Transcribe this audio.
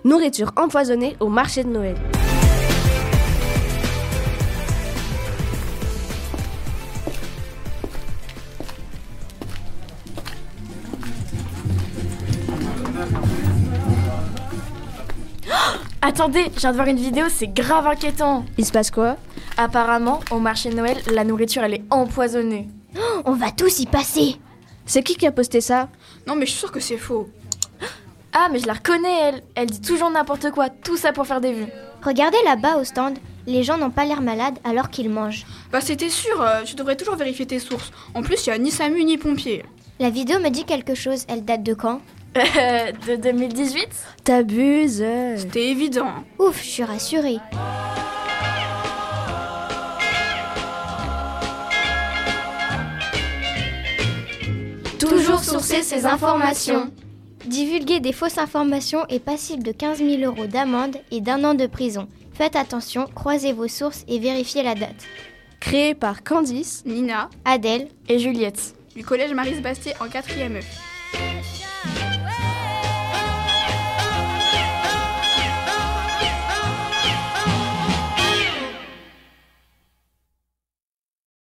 Nourriture empoisonnée au marché de Noël. Attendez, je viens de voir une vidéo, c'est grave inquiétant. Il se passe quoi? Apparemment, au marché de Noël, la nourriture elle est empoisonnée. On va tous y passer. C'est qui a posté ça? Non mais je suis sûre que c'est faux. Ah mais je la reconnais elle. Elle dit toujours n'importe quoi, tout ça pour faire des vues. Regardez là-bas au stand, les gens n'ont pas l'air malades alors qu'ils mangent. Bah c'était sûr, tu devrais toujours vérifier tes sources. En plus, il y a ni SAMU ni pompiers. La vidéo me dit quelque chose, elle date de quand? De 2018? T'abuses. C'était évident. Ouf, je suis rassurée. Toujours sourcer ces informations. Divulguer des fausses informations est passible de 15 000 € d'amende et d'1 an de prison. Faites attention, croisez vos sources et vérifiez la date. Créé par Candice, Nina, Adèle Et Juliette. du collège Marie-Bastier en 4e E.